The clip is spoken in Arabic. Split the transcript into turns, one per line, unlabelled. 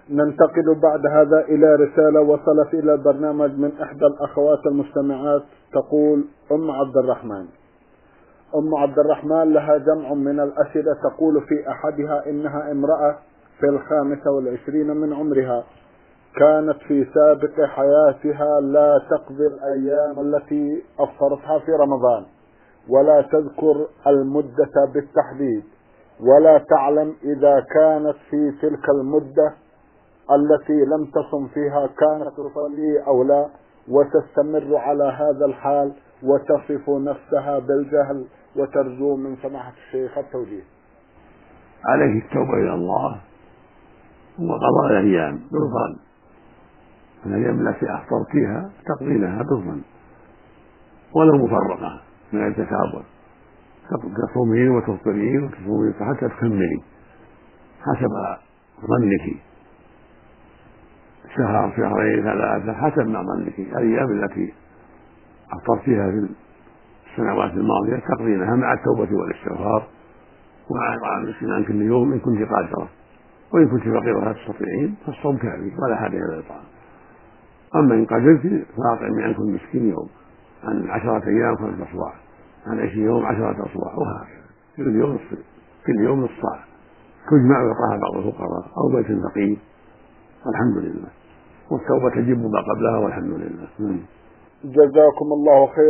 ننتقل بعد هذا إلى رسالة وصلت إلى البرنامج من إحدى الأخوات المستمعات. تقول أم عبد الرحمن لها جمع من الأسئلة. تقول في أحدها إنها امرأة في 25 من عمرها، كانت في سابق حياتها لا تقضي الأيام التي أفطرتها في رمضان، ولا تذكر المدة بالتحديد، ولا تعلم إذا كانت في تلك المدة التي لم تصم فيها كانت تصلي أو لا، وتستمر على هذا الحال وتصف نفسها بالجهل، وترجو من سماحة الشيخ التوجيه.
عليك التوبة إلى الله وقضاء الأيام بالظن، الأيام التي أفطرت فيها تقضينها بالظن ولو مفرقة من التكابر، تصومين وتفطرين وتصومين حتى تكملي حسب ظنك، شهر شهرين ثلاثة حسب ما ظنك. الأيام التي أفطرت فيها في السنوات الماضية تقضينها مع التوبة والاستغفار ومع إطعام المسكين عن كل يوم إن كنت قادرة، وإن كنت فقيرة لا تستطيعين فالصوم كافي ولا حاجة إلى الإطعام. أما إن قدرت فأطعمي عن كل مسكين يوم، عن 10 أيام 5 أصواع، عن 20 يوم 10 أصواع، وهكذا كل يوم نصف صاع تجمع ويطعها بعض الفقراء أو بيت فقير، والحمد لله، والتوبة تجب ما قبلها والحمد لله.
جزاكم الله خيرا.